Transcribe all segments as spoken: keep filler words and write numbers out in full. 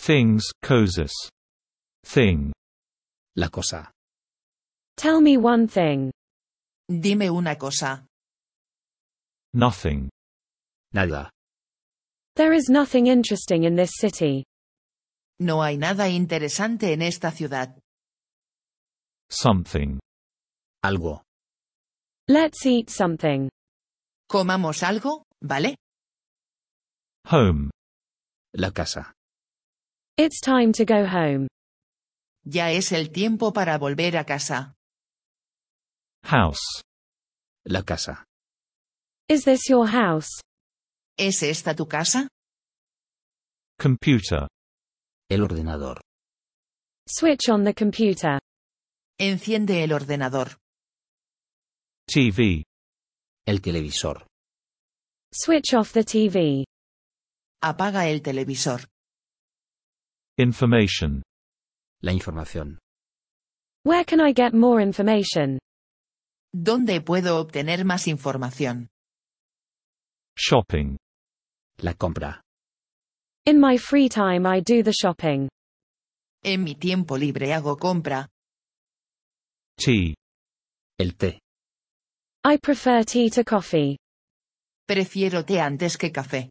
Things, cosas. Thing. La cosa. Tell me one thing. Dime una cosa. Nothing. Nada. There is nothing interesting in this city. No hay nada interesante en esta ciudad. Something. Algo. Let's eat something. Comamos algo, ¿vale? Home. La casa. It's time to go home. Ya es el tiempo para volver a casa. House. La casa. Is this your house? ¿Es esta tu casa? Computer. El ordenador. Switch on the computer. Enciende el ordenador. T V. El televisor. Switch off the T V. Apaga el televisor. Information. La información. Where can I get more information? ¿Dónde puedo obtener más información? Shopping. La compra. In my free time I do the shopping. En mi tiempo libre hago compra. Tea. El té. I prefer tea to coffee. Prefiero té antes que café.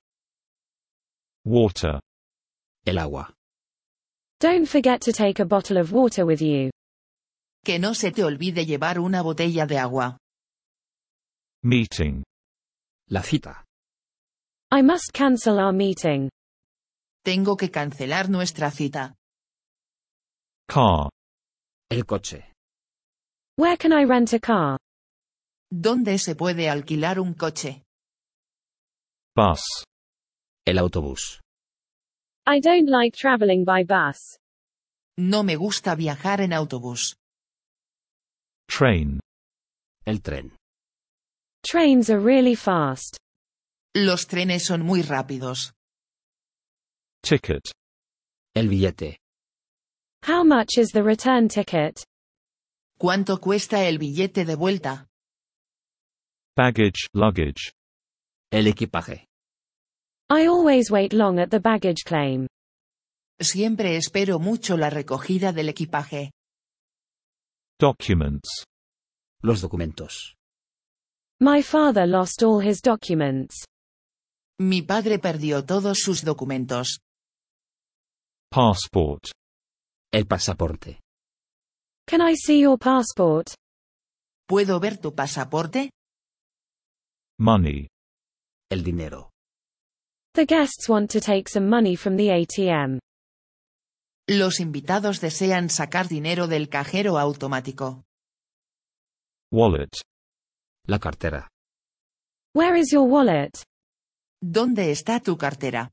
Water. El agua. Don't forget to take a bottle of water with you. Que no se te olvide llevar una botella de agua. Meeting. La cita. I must cancel our meeting. Tengo que cancelar nuestra cita. Car. El coche. Where can I rent a car? ¿Dónde se puede alquilar un coche? Bus. El autobús. I don't like traveling by bus. No me gusta viajar en autobús. Train. El tren. Trains are really fast. Los trenes son muy rápidos. Ticket. El billete. How much is the return ticket? ¿Cuánto cuesta el billete de vuelta? Baggage, luggage. El equipaje. I always wait long at the baggage claim. Siempre espero mucho la recogida del equipaje. Documents. Los documentos. My father lost all his documents. Mi padre perdió todos sus documentos. Passport. El pasaporte. Can I see your passport? ¿Puedo ver tu pasaporte? Money. El dinero. The guests want to take some money from the A T M. Los invitados desean sacar dinero del cajero automático. Wallet. La cartera. Where is your wallet? ¿Dónde está tu cartera?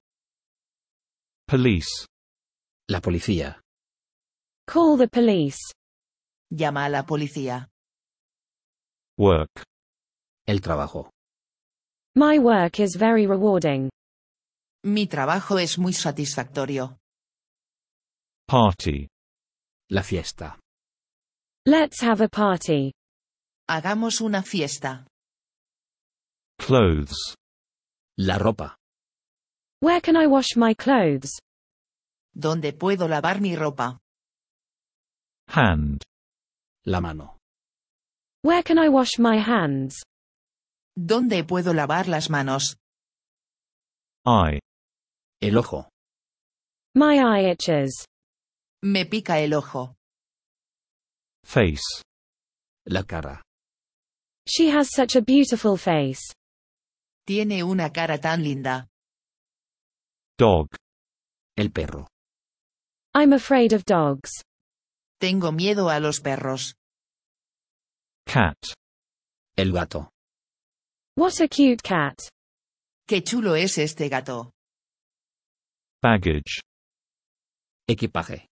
Police. La policía. Call the police. Llama a la policía. Work. El trabajo. My work is very rewarding. Mi trabajo es muy satisfactorio. Party. La fiesta. Let's have a party. Hagamos una fiesta. Clothes. La ropa. Where can I wash my clothes? ¿Dónde puedo lavar mi ropa? Hand. La mano. Where can I wash my hands? ¿Dónde puedo lavar las manos? Eye. El ojo. My eye itches. Me pica el ojo. Face. La cara. She has such a beautiful face. Tiene una cara tan linda. Dog. El perro. I'm afraid of dogs. Tengo miedo a los perros. Cat. El gato. What a cute cat. Qué chulo es este gato. Baggage. Equipaje.